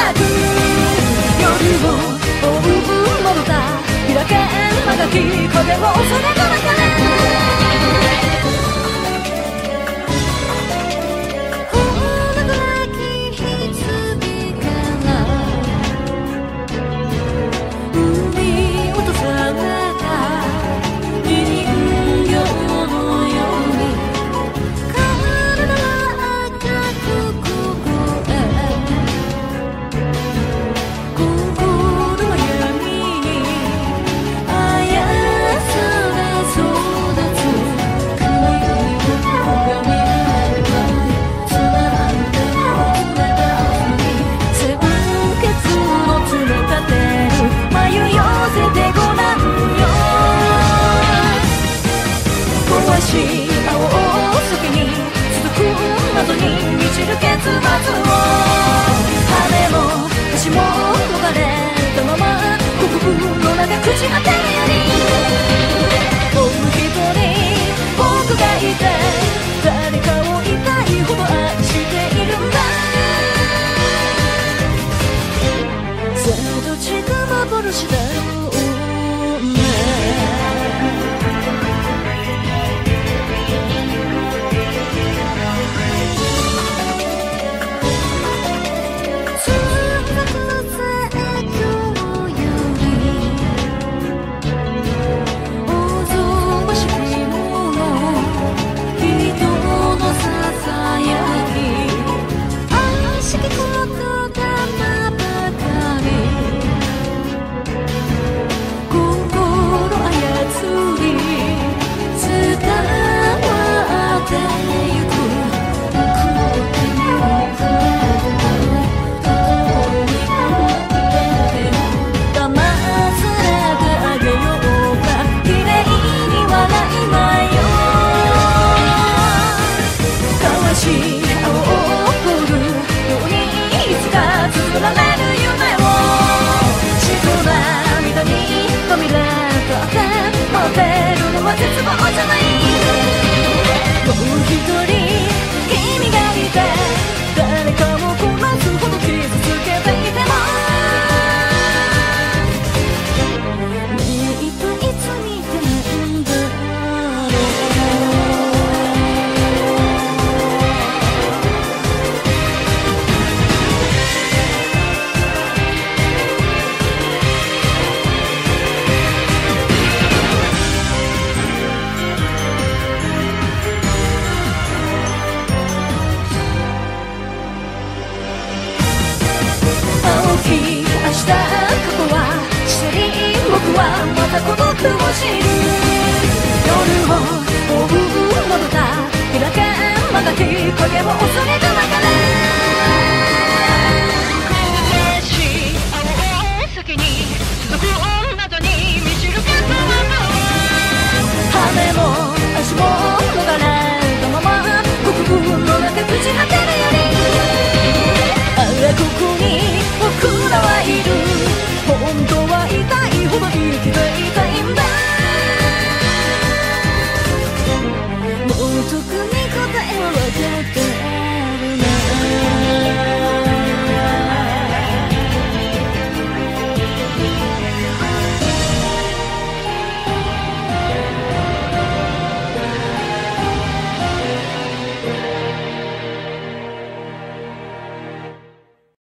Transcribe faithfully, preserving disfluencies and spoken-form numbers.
く夜を追うものだ開けんまがき影を恐れからから青空に続く謎に満ちる結末を羽も足も逃れたまま幸福の中朽ち果てるよりもう一人僕がいて誰かを痛いほど愛しているんださあどっちが幻だろうね孤独を知る夜を追うものだ開けんまがき影を恐れ